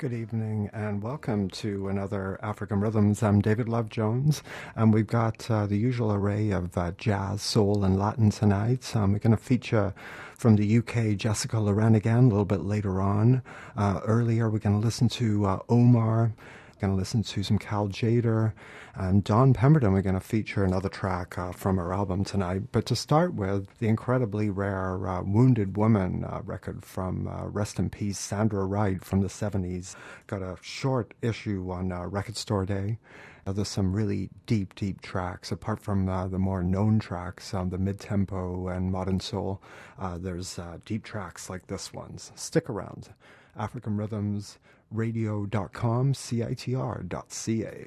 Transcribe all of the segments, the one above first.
Good evening and welcome to another African Rhythms. I'm David Love Jones, and we've got the usual array of jazz, soul, and Latin tonight. We're going to feature from the UK Jessica Loren again a little bit later on. Earlier, we're going to listen to Omar. Going to listen to some Cal Tjader and Dawn Pemberton. We're going to feature another track from her album tonight. But to start with, the incredibly rare Wounded Woman record from Rest in Peace, Sandra Wright from the 70s. Got a short issue on Record Store Day. There's some really deep, deep tracks. Apart from the more known tracks, the mid-tempo and modern soul, there's deep tracks like this one. Stick around. African Rhythms, radio.com, CITR.ca.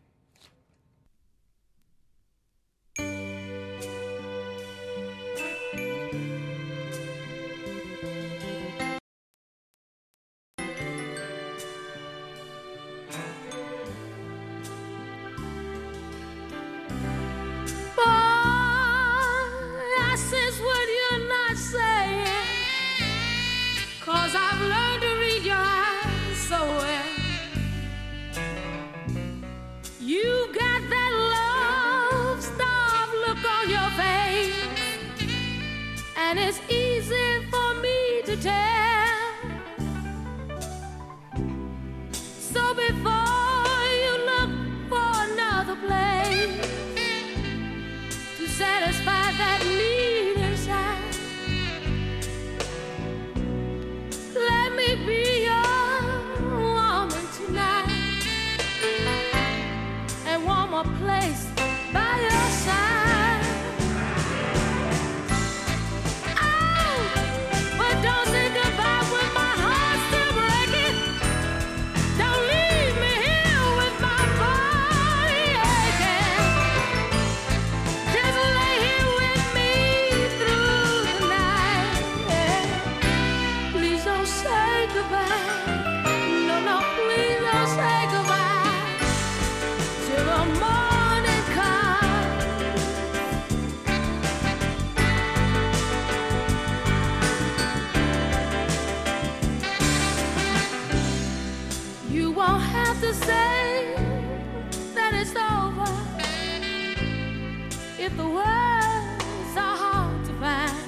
And it's easy for me to tell. So before you look for another place to satisfy that need inside, let me be your woman tonight and warm a place by your side. To say that it's over if the words are hard to find.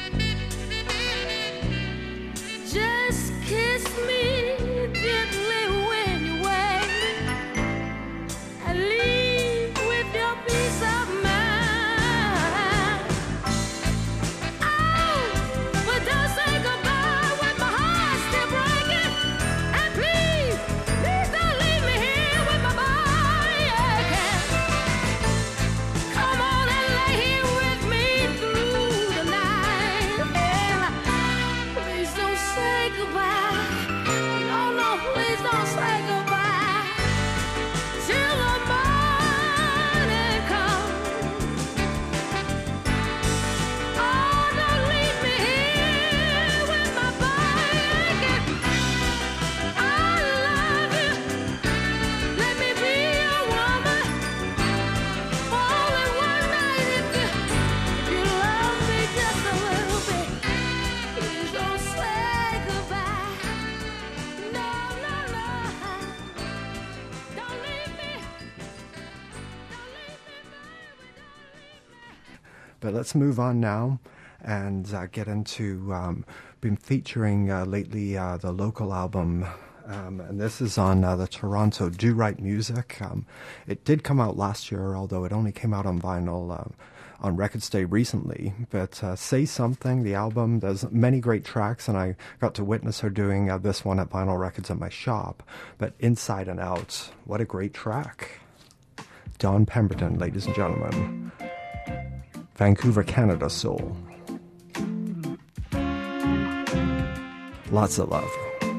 Just kiss me gently when you wait and leave with your peace of mind. Oh, but don't say goodbye with my heart still breaking. And please, please don't. But let's move on now and get into, been featuring lately the local album, and this is on the Toronto Do Right Music. It did come out last year, although it only came out on vinyl on Records Day recently. But Say Something, the album, there's many great tracks, and I got to witness her doing this one at Vinyl Records at my shop. But Inside and Out, what a great track. Dawn Pemberton, ladies and gentlemen. Vancouver, Canada soul. Lots of love.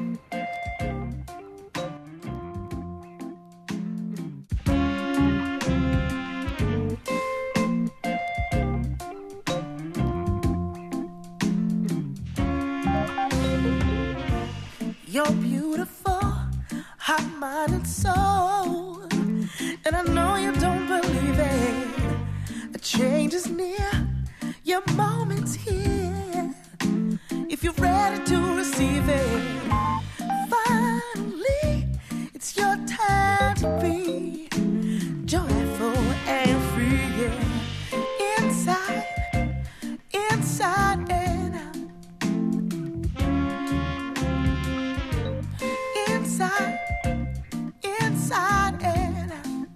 You're beautiful, hot mind and soul, and I know you don't believe it. A change is near, your moment's here. If you're ready to receive it, finally inside and out. Inside, inside and out.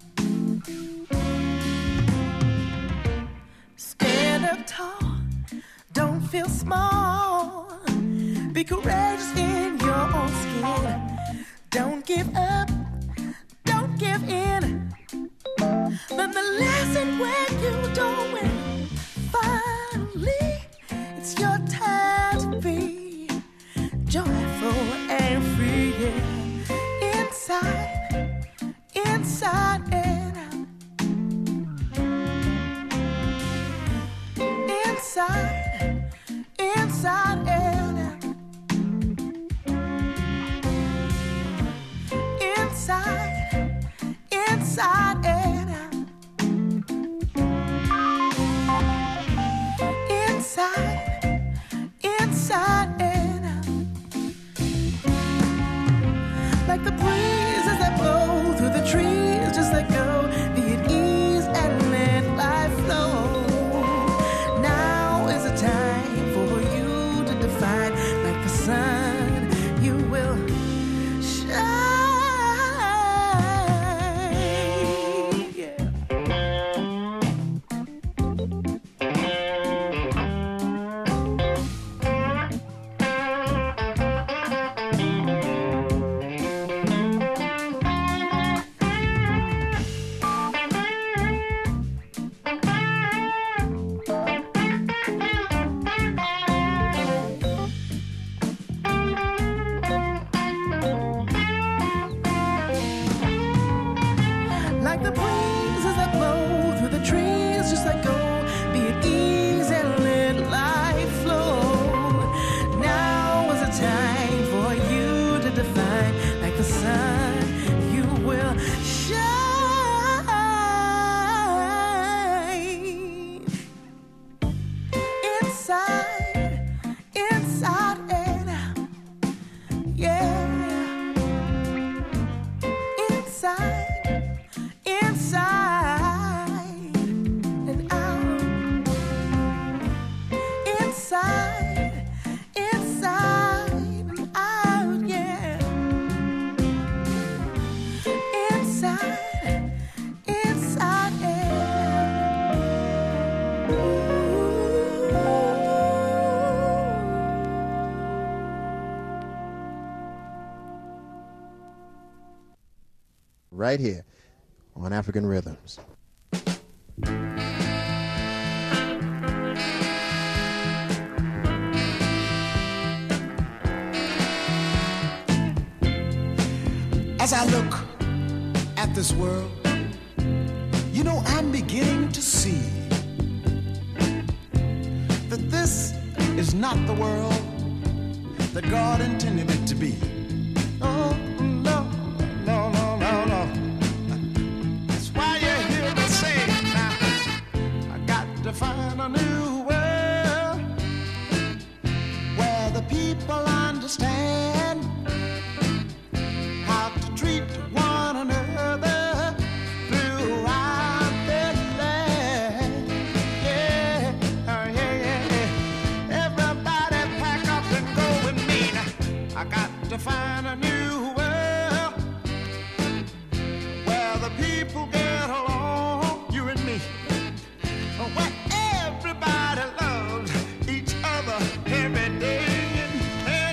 Stand up tall, don't feel small. Be courageous in your own skin. Don't give up, don't give in. Learn the lesson when you don't win. Finally, it's your time to be joyful and free. Yeah. Inside, inside and out. Inside, inside and out. Inside, inside and out. Inside, inside and out. Like the breezes that blow through the trees, just let go, be at ease and let life flow. Now is the time for you to define, like the sun, you will shine. Like the breezes that blow through the trees, just let go, be at ease and let life flow. Now is the time for you to define, like the sun, you will shine. Inside, inside and out, yeah. Inside, inside and out. Inside, inside and out, yeah. Inside, inside and out. Right here on African Rhythms. As I look at this world, you know, I'm beginning to see that this is not the world that God intended it to be. Oh, no, no, no, no, no. That's why you hear me say, now, I got to find a new world where the people understand how to treat one another throughout their land. Yeah, yeah, yeah. Everybody pack up and go with me. Now, I got to find a new world where the people get along, you and me. Where everybody loves each other every day and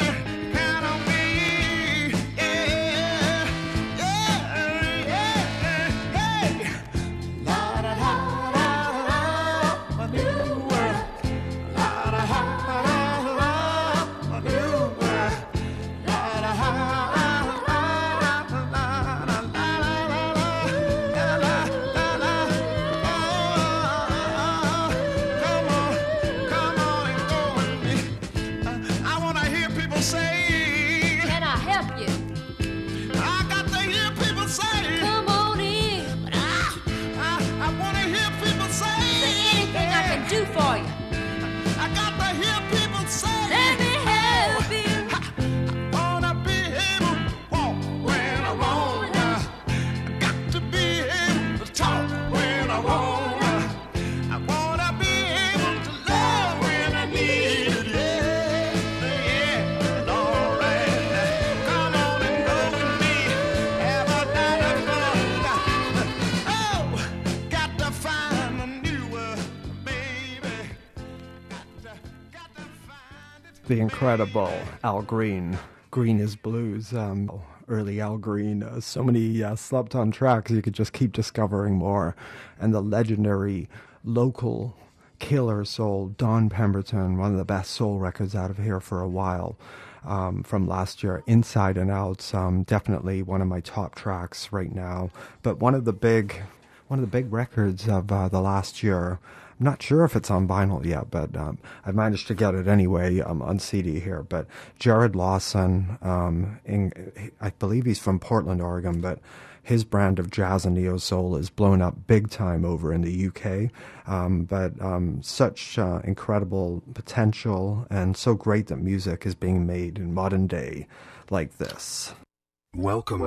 The incredible Al Green. Green is Blues. Early Al Green. So many slept on tracks. You could just keep discovering more. And the legendary local killer soul, Don Pemberton, one of the best soul records out of here for a while. From last year, Inside and Out, definitely one of my top tracks right now. But one of the big records of the last year. I'm not sure if it's on vinyl yet, but I managed to get it anyway on CD here. But Jared Lawson, I believe he's from Portland, Oregon, but his brand of jazz and neo soul is blown up big time over in the UK. But such incredible potential, and so great that music is being made in modern day like this. Welcome.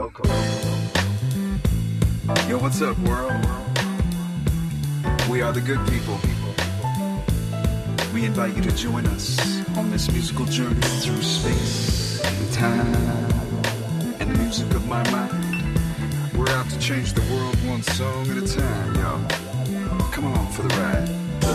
Yo, what's up, world? We are the good people. We invite you to join us on this musical journey through space and time and the music of my mind. We're out to change the world one song at a time, yo. Come along for the ride.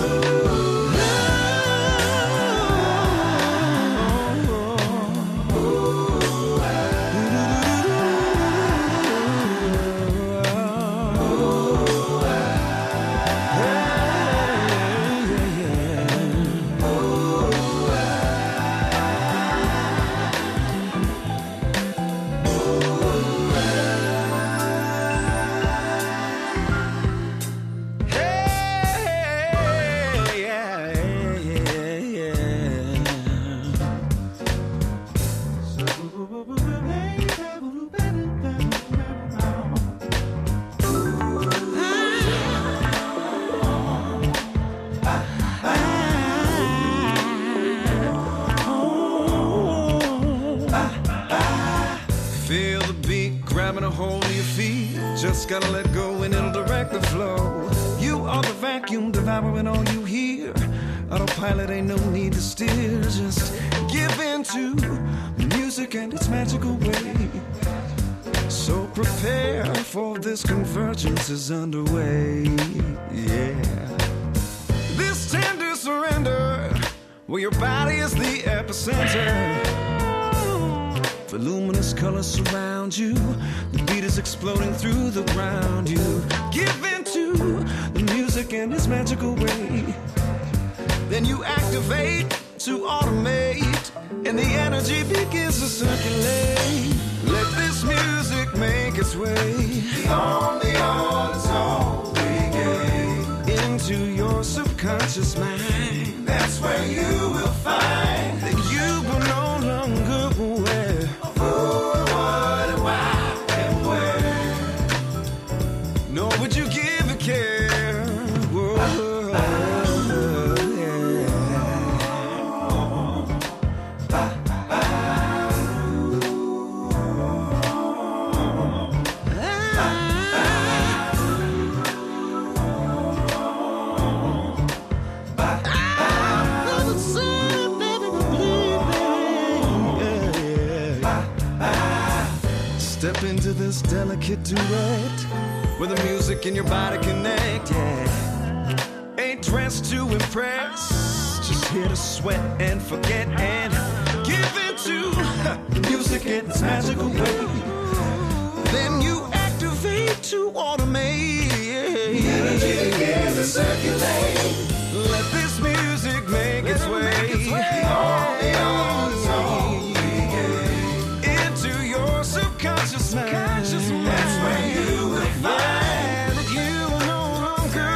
Just gotta let go and it'll direct the flow. You are the vacuum devouring all you hear. Autopilot ain't no need to steer. Just give in to the music and its magical way. So prepare for this convergence is underway. Yeah. This tender surrender, where your body is the epicenter. Voluminous colors surround you. The beat is exploding through the ground. You give into the music in its magical way. Then you activate to automate, and the energy begins to circulate. Let this music make its way beyond the horizon we gain into your subconscious mind. That's where you will find that you will no longer aware. What and why and where? Nor would you give a care. Whoa, step into this delicate duet where the music and your body connect, yeah. Ain't dressed to impress, just here to sweat and forget and give into the music in its magical way. Then you activate to automate. The energy begins to circulate. Let this music make its way. Into your subconscious mind. That's where you will find that you are no longer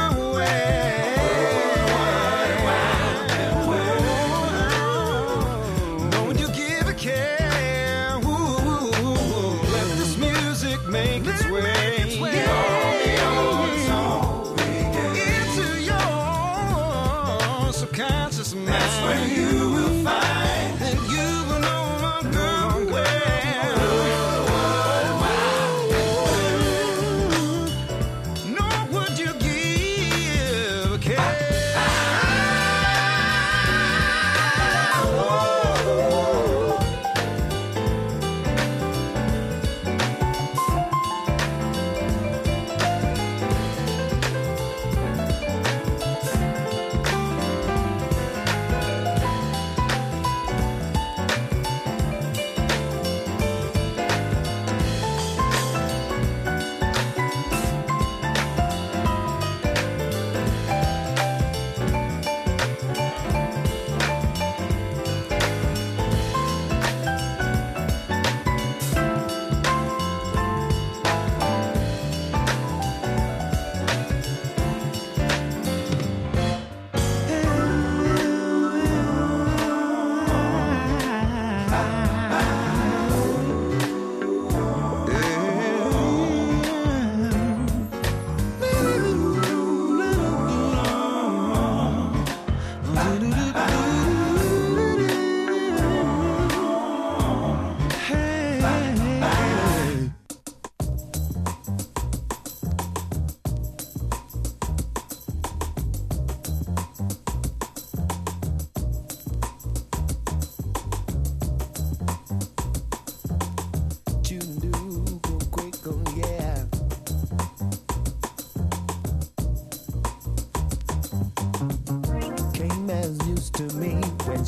aware. Nor would you give a care. Let this music make its way. Into your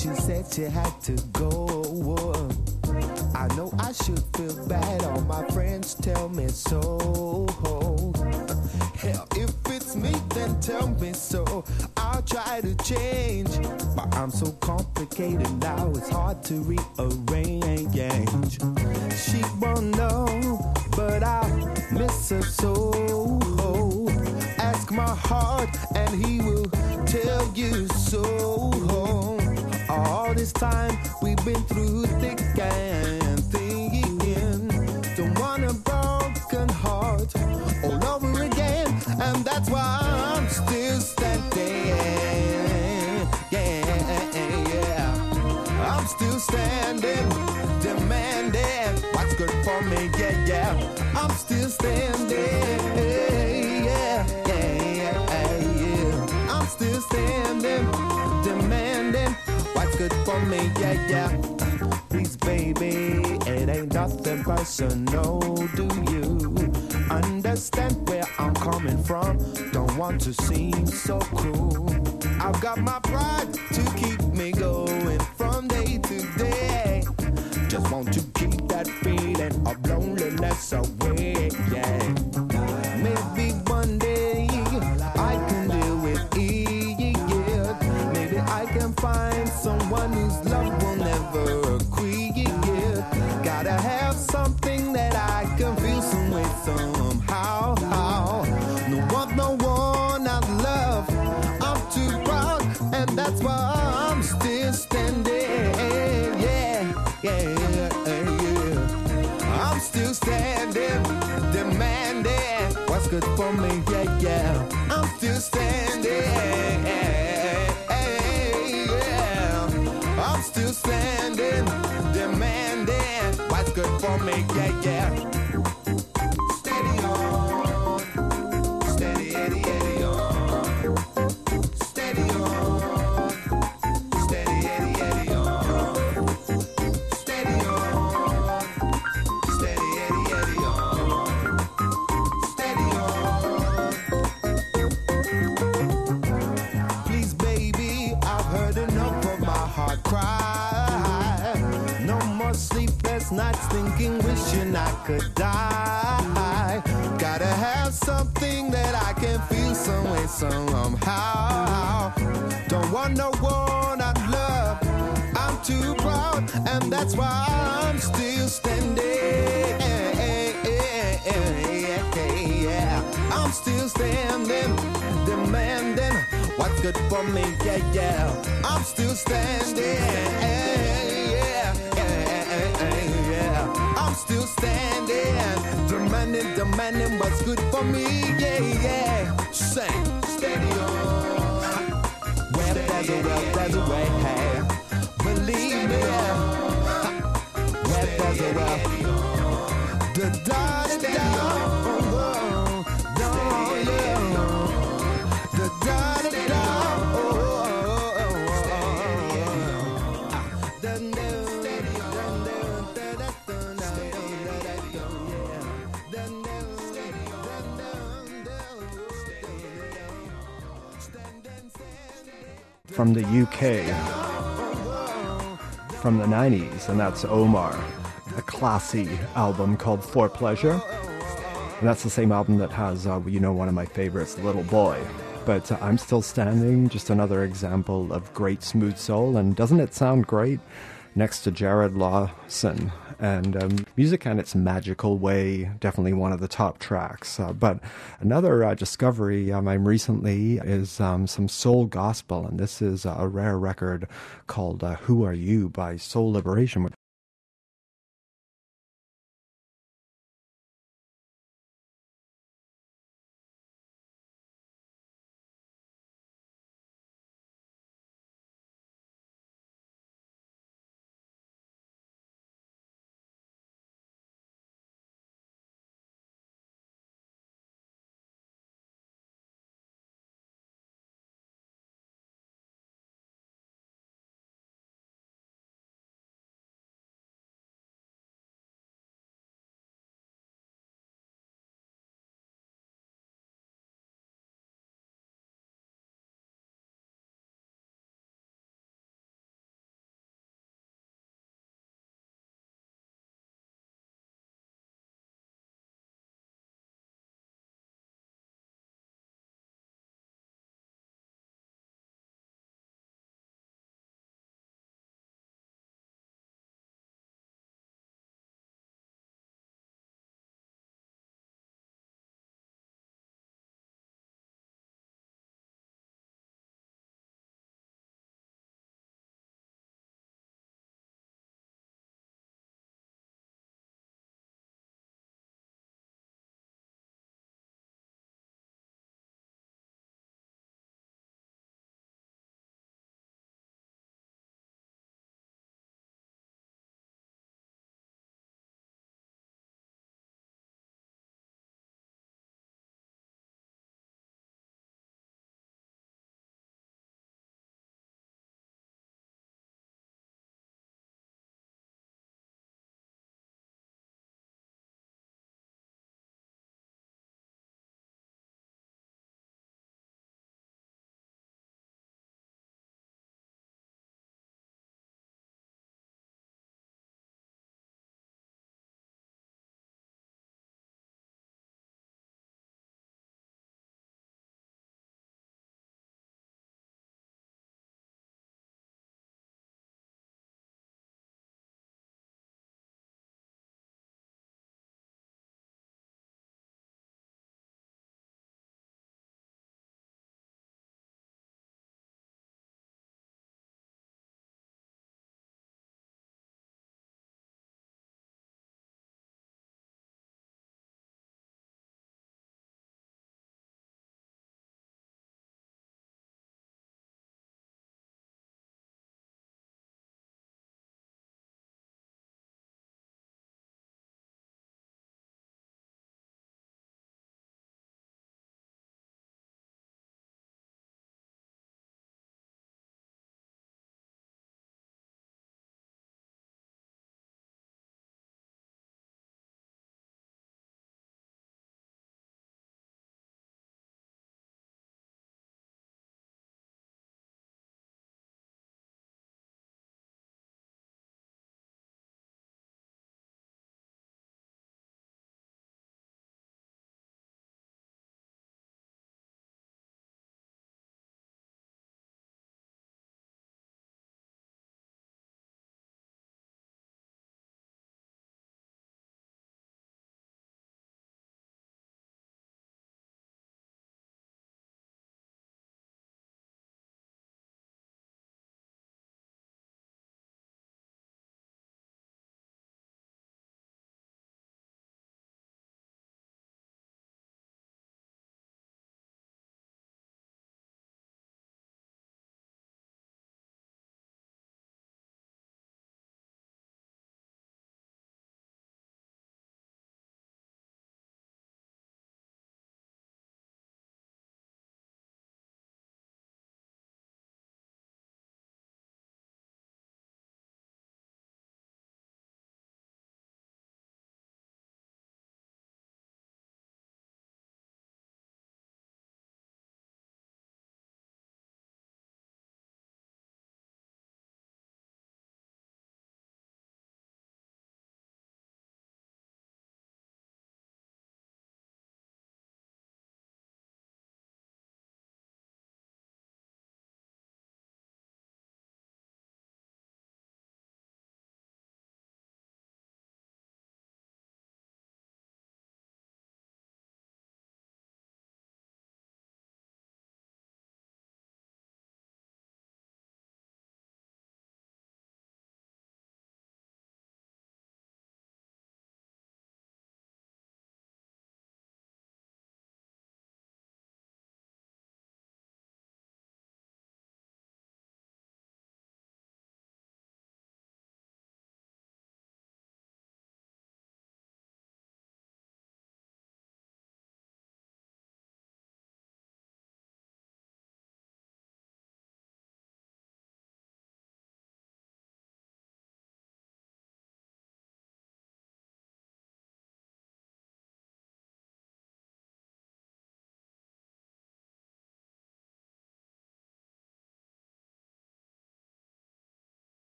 she said she had to go. I know I should feel bad, all my friends tell me so. Hell, if it's me, then tell me so. I'll try to change, but I'm so complicated now, it's hard to rearrange. She won't know, but I miss her so. Ask my heart, and he will tell you so. All this time we've been through thick and thin. Don't want a broken heart all over again, and that's why I'm still standing. Yeah. I'm still standing, demanding what's good for me. Yeah. I'm still standing. Yeah. I'm still standing, demanding what's good for me. Yeah. Please, baby, it ain't nothing personal. Do you understand where I'm coming from? Don't want to seem so cruel. I've got my pride to keep me going from day to day. Just want to keep that feeling of loneliness away. Yeah. Maybe one day I can deal with it. Maybe I can find someone whose love will never quit. Gotta have something that I can feel some way somehow. No one I love. I'm too proud, and that's why I'm still standing. Yeah. I'm still standing, demanding what's good for me. Yeah. I'm still standing. I'm still standing, demanding what's good for me. Yeah. Steady on, steady Eddie on. Steady on, steady Eddie on. Steady on, steady Eddie on. Steady on. Please, baby, I've heard enough of my heart cry. No more sleepless nights thinking, wishing I could die. Gotta have something that I can feel some way somehow. Don't want no one I love. I'm too proud, and that's why I'm still standing. Yeah. I'm still standing, demanding what's good for me. Yeah. I'm still standing. Yeah. I'm still standing, demanding what's good for me. Yeah. Sing, steady on. Where there's a will, there's a way. Hey, believe me. Where there's a will, the da da da. From the UK, from the 90s, and that's Omar, a classy album called For Pleasure. And that's the same album that has, one of my favorites, Little Boy. But I'm Still Standing, just another example of great smooth soul. And doesn't it sound great? Next to Jared Lawson. And music and its magical way, definitely one of the top tracks. But another discovery I'm recently is some soul gospel. And this is a rare record called Who Are You by Soul Liberation.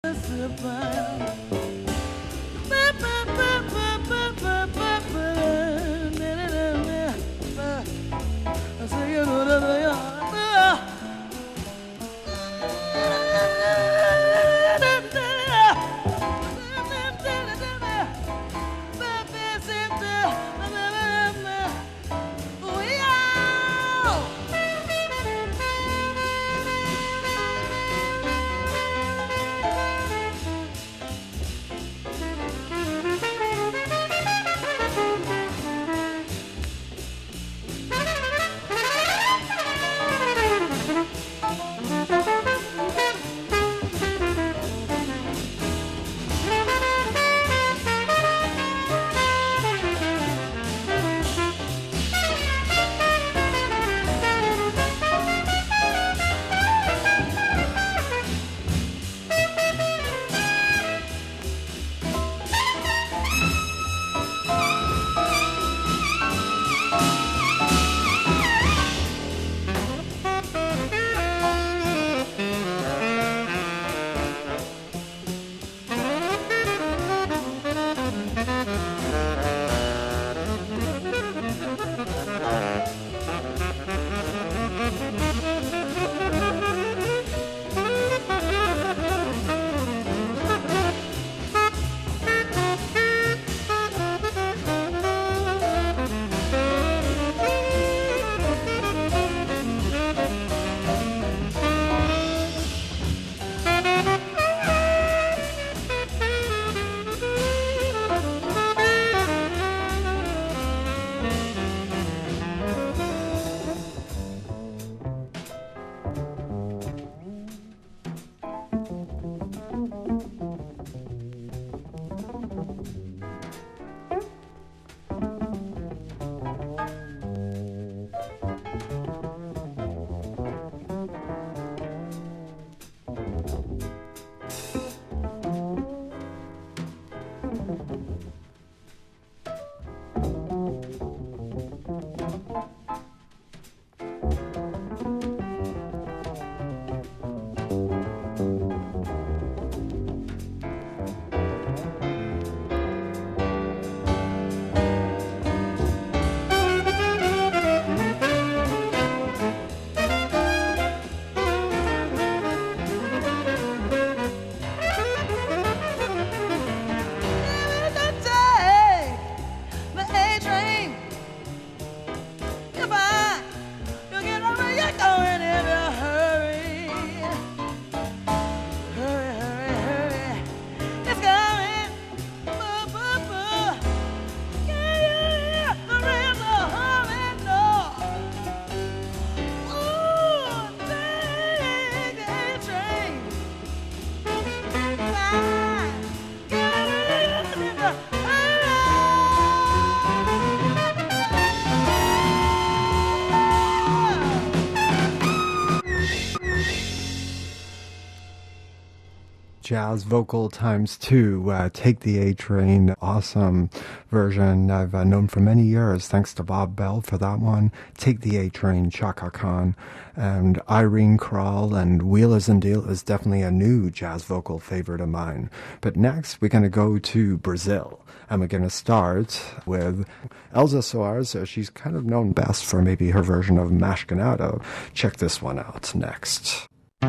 Jazz vocal times two, Take the A Train, awesome version I've known for many years. Thanks to Bob Bell for that one. Take the A Train, Chaka Khan, and Irene Krall, and Wheelers and Dealers, definitely a new jazz vocal favorite of mine. But next, we're going to go to Brazil. And we're going to start with Elza Soares. She's kind of known best for maybe her version of Mashkinado. Check this one out next.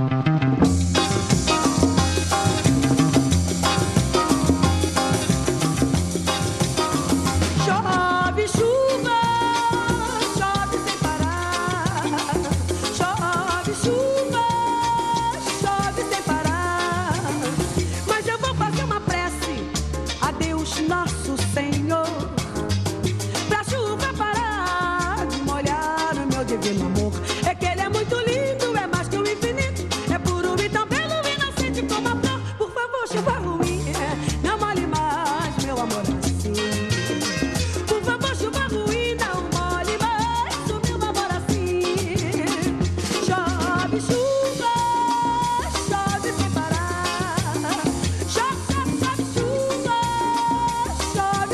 Chove chuva, chove sem parar. Chove chuva, chove sem parar. Mas eu vou fazer uma prece a Deus nosso Senhor, pra chuva parar de molhar o meu divino amor. É que ele é muito lindo, é mais que o infinito, é puro e tão belo, inocente como a flor. Por favor, chuva ruim, não molhe mais meu amor assim. Por favor, chuva ruim, não molhe mais o meu amor assim. Chove chuva, chove sem parar. Chove, chove, chove chuva, chove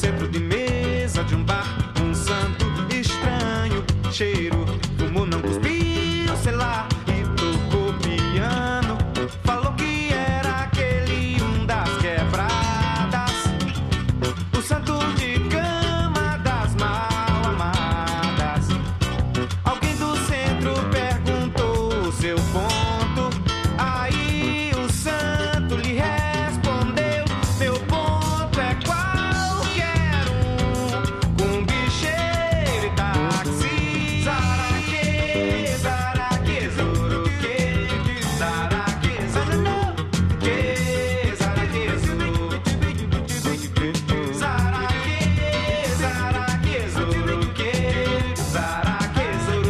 centro de mesa de um bar, um santo estranho, cheiro, fumou, não cuspiu, sei lá, e tocou piano. Falou que era aquele das quebradas, o santo de cama das mal amadas. Alguém do centro perguntou o seu ponto, aí o santo lhe respondeu: meu ponto é qualquer com bicheiro e táxi. Zaraque, zaraque, zoroque, zaraque, zoroque, zaraque, zoroque, zaraque, zaraque, zoroque, zaraque,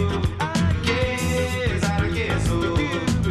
zoroque, zaraque, zoroque.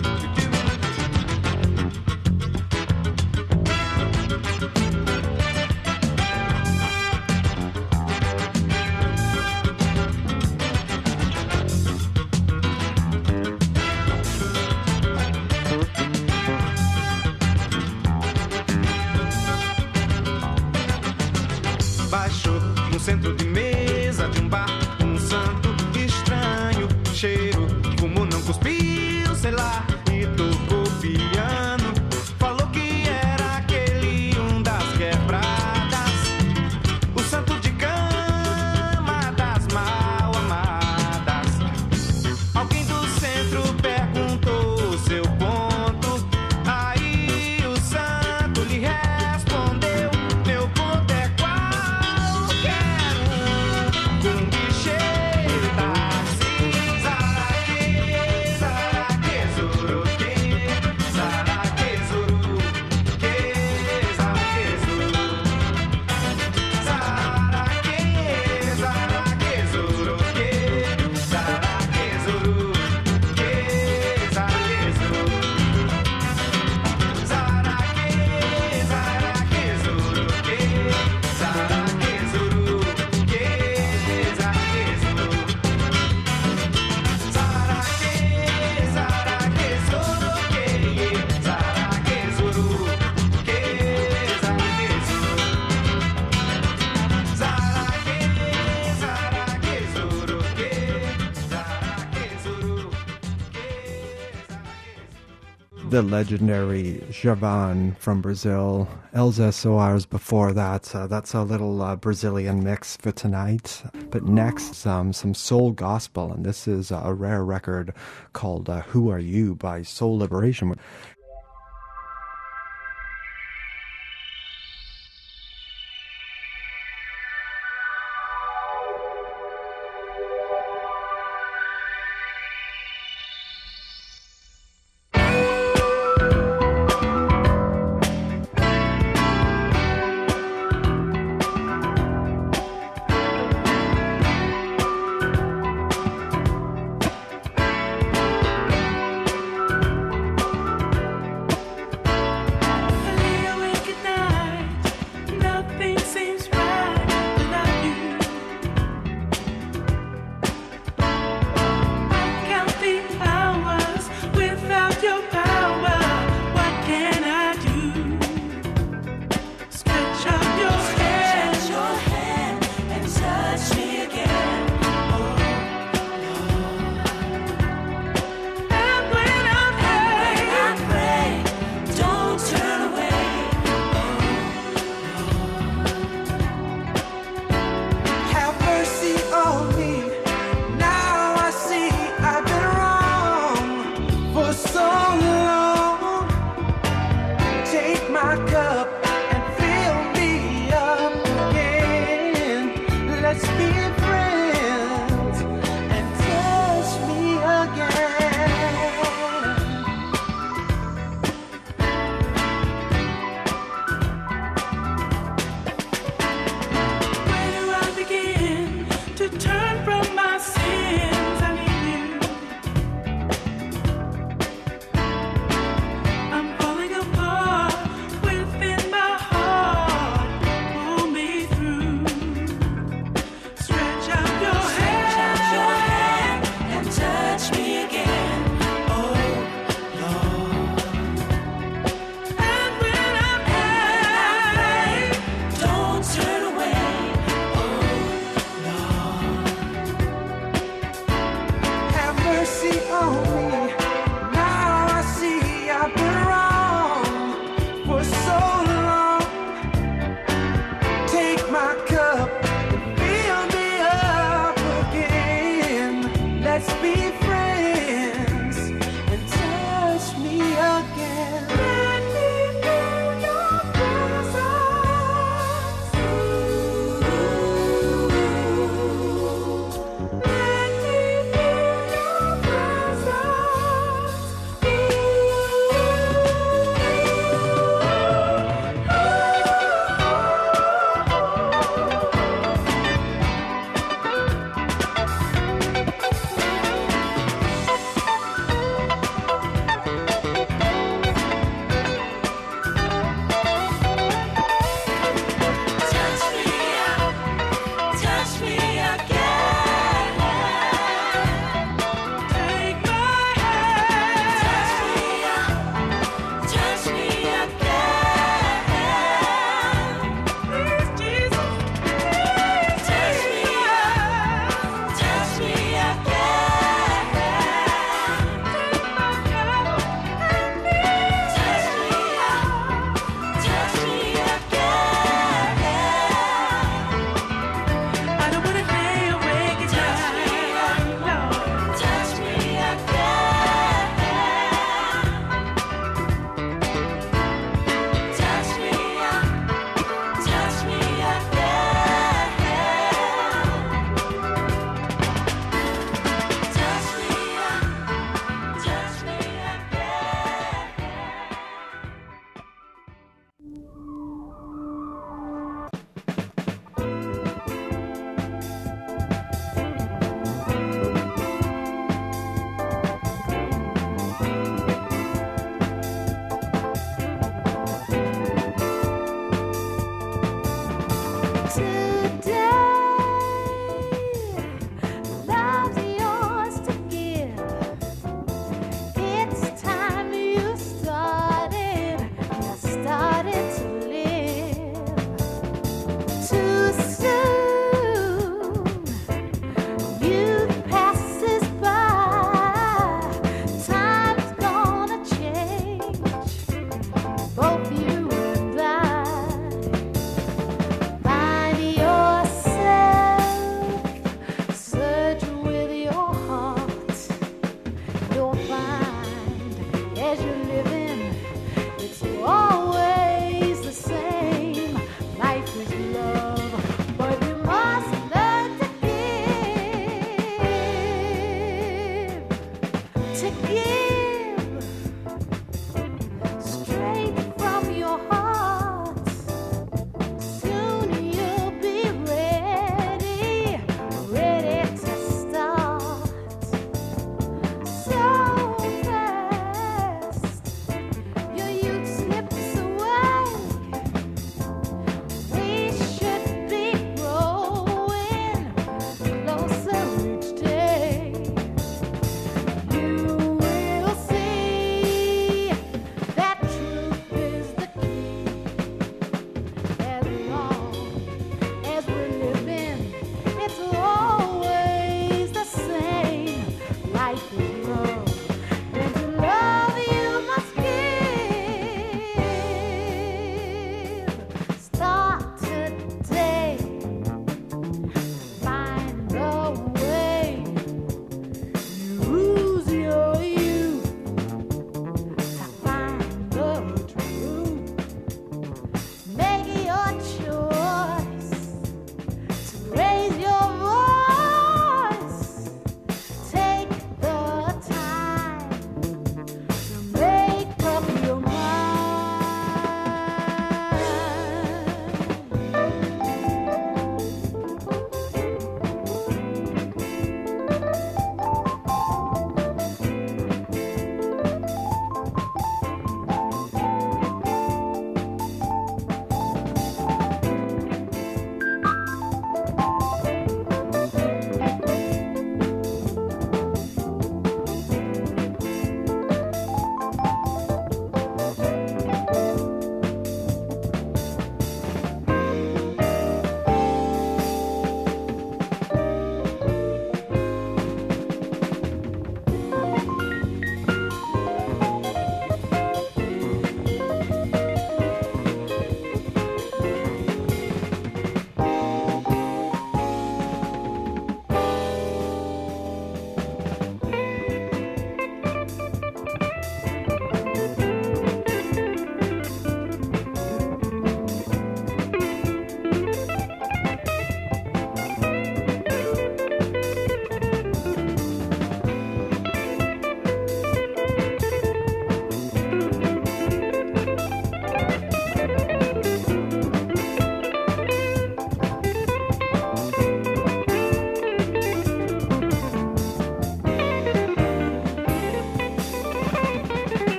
Baixou no centro de mesa de um bar, um santo estranho, cheiro, fumou, não cuspiu, sei lá, e tocou piano. Falou que era aquele das quebradas, o santo de cama das mal amadas. Alguém do centro perguntou o seu ponto, aí o santo lhe respondeu: meu ponto é qualquer com bicheiro e táxi. Zaraque, zaraque, zoroque, zaraque, zoroque, zaraque, zoroque, zaraque, zaraque, zoroque, zaraque, zoroque, zaraque, zoroque, zaraque, zaraque, zoroque, zaraque, zoroque, zaraque, The legendary Javan from Brazil, Elza Soares before that. That's a little Brazilian mix for tonight. But next, some soul gospel, and this is a rare record called Who Are You by Soul Liberation. I'm falling apart within my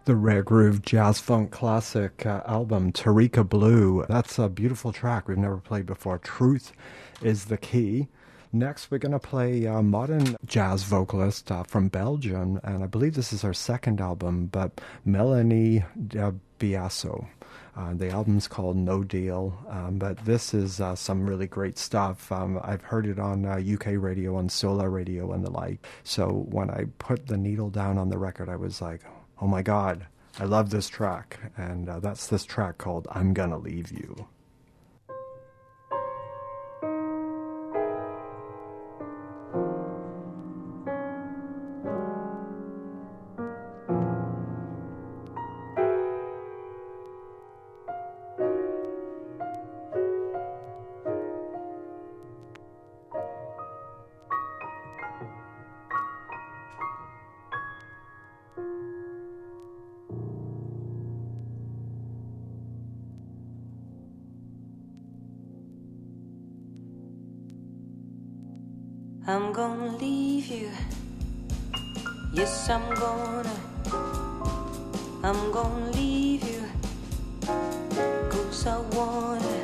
The Rare Groove Jazz Funk Classic album, Tarika Blue. That's a beautiful track we've never played before. Truth is the Key. Next, we're going to play a modern jazz vocalist from Belgium, and I believe this is her second album, but Melanie Biasso. The album's called No Deal, but this is some really great stuff. I've heard it on UK radio, on Solar Radio and the like. So when I put the needle down on the record, I was like, oh my God, I love this track. And that's this track called I'm Gonna Leave You. I'm gonna leave you. Yes, I'm gonna leave you. 'Cause I wanna.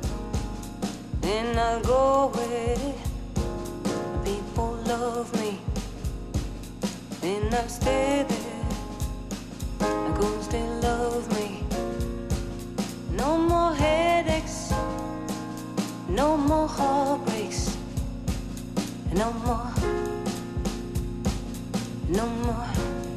And I'll go where people love me. And I'll stay there. 'Cause they love me. No more headaches. No more heartbreaks. No more, no more.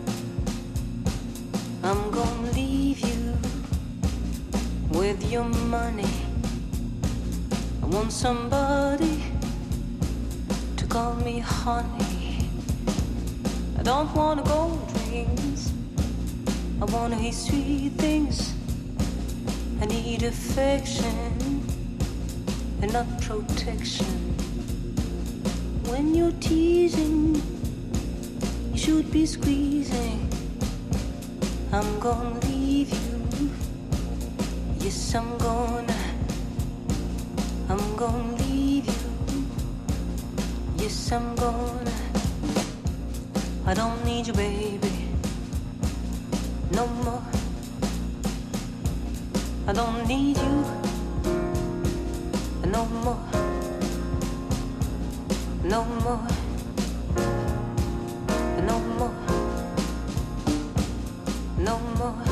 I'm gonna leave you with your money. I want somebody to call me honey. I don't wanna gold rings. I wanna hear sweet things. I need affection and not protection. When you're teasing, you should be squeezing. I'm gonna leave you. Yes, I'm gonna leave you. Yes, I'm gonna. I don't need you, baby, no more. I don't need you no more. No more, no more, no more.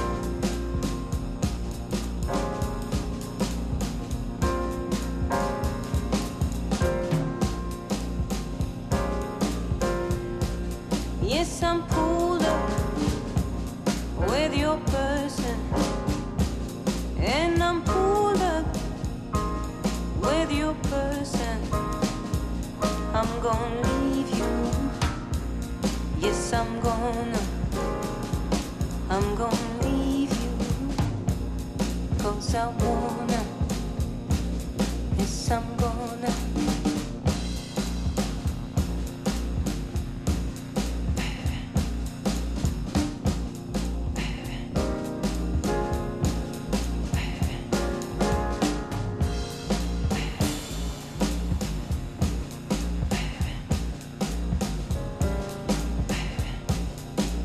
Yes, I'm pulled up with your person, and I'm pulled up with your person. I'm gonna leave you. Yes, I'm gonna leave you. 'Cause I wanna. Yes, I'm gonna.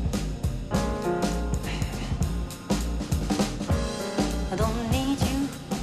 I don't need you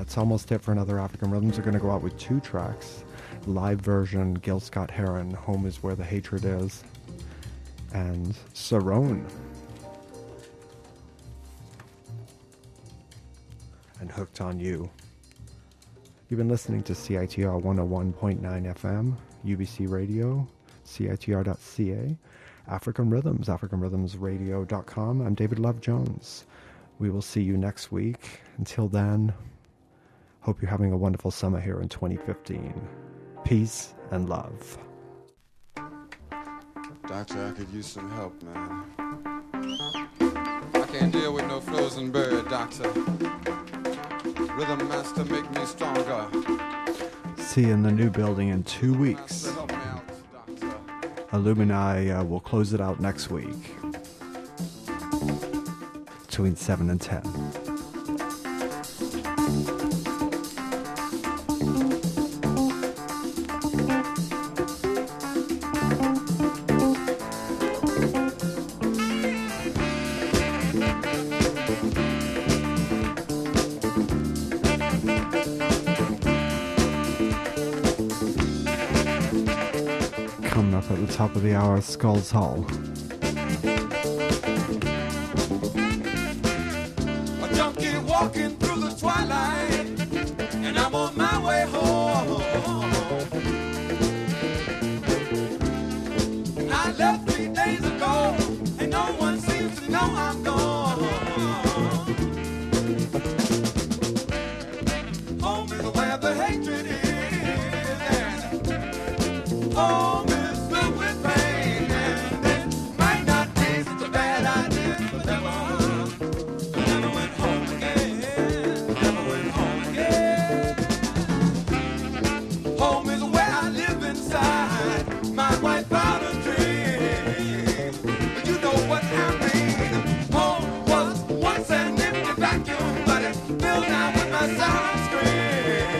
That's almost it for another African Rhythms. We're going to go out with 2 tracks. Live version, Gil Scott-Heron, Home is Where the Hatred Is, and Sarone, and Hooked on You. You've been listening to CITR 101.9 FM, UBC Radio, CITR.ca, African Rhythms, AfricanRhythmsRadio.com. I'm David Love Jones. We will see you next week. Until then, hope you're having a wonderful summer here in 2015. Peace and love. Doctor, I could use some help, man. I can't deal with no frozen bird, doctor. Rhythm master, make me stronger. See you in the new building in 2 weeks. Help me out, doctor. Illumini will close it out next week between 7 and 10. Coming up at the top of the hour, Skulls Hall. A junkie walking through the twilight, and I'm on my way home. I left 3 days ago, and no one seems to know I'm gone. Home is where the hatred is, and home is filled with pain, and it might not be such a bad idea, but never went home again. Never went home again. Home is where I live inside my white powder dream. But you know what I mean. Home was once an empty vacuum, but it's filled now with my silent scream.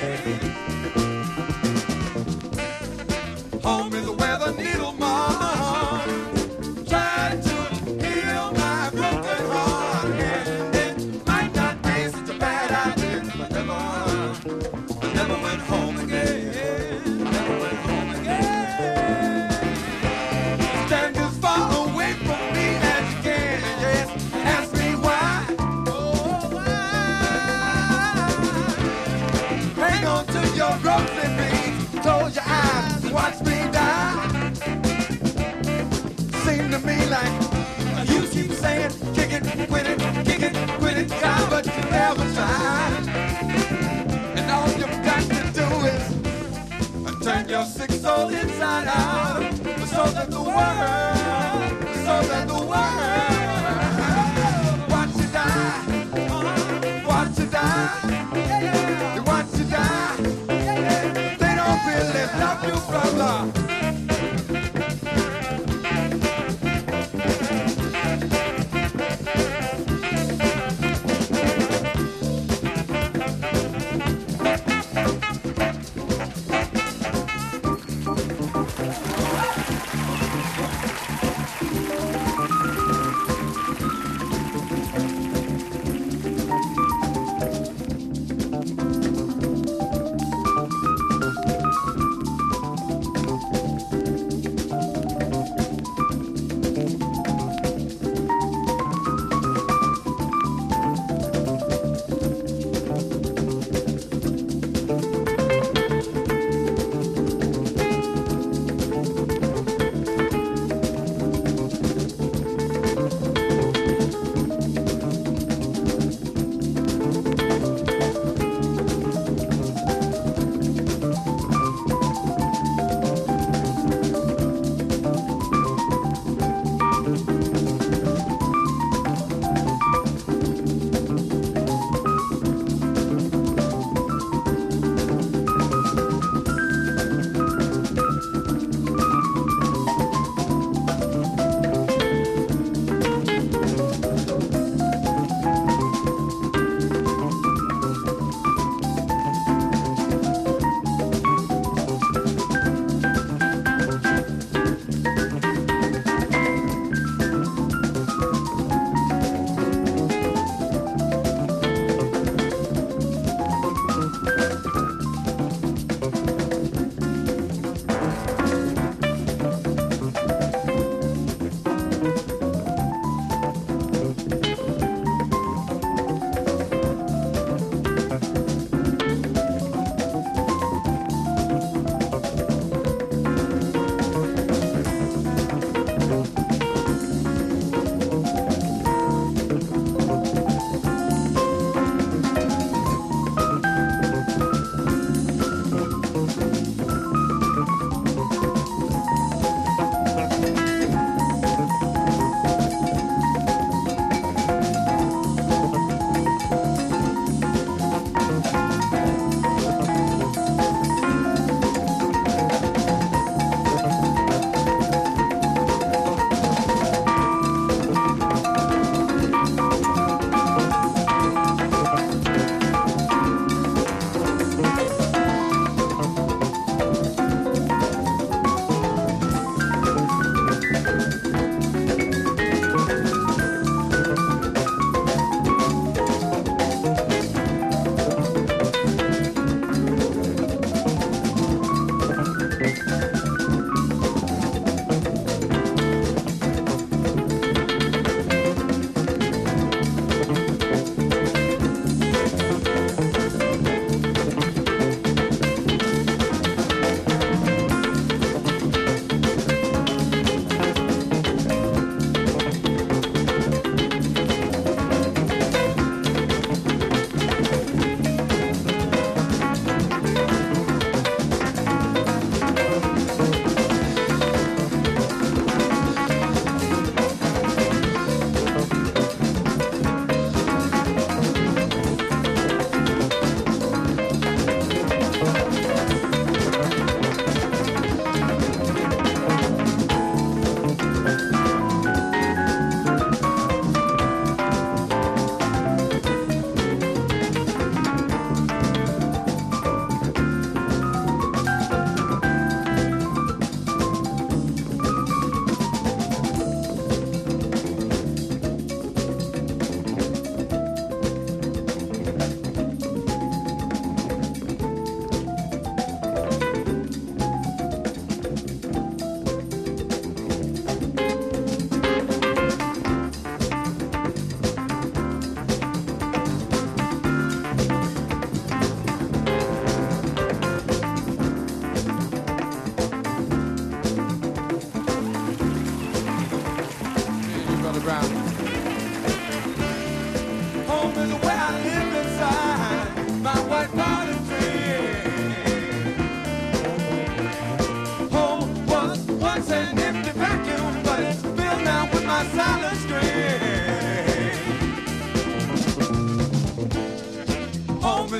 Home is where the needle mark tried to heal my broken heart, and it might not be such a bad idea, but never went home again. Never went home again. Stand as far away from me as you can, yes. Ask me why. Oh, why? Hang on to your ropes and beads. Close your eyes, watch me die. Seem to me like you keep saying, kick it, quit it, try, but you never try. And all you've got to do is turn your sick soul inside out, so that the world, watch you die, watch you die, you watch you die. They don't really love you, brother.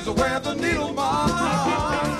is where the needle marks.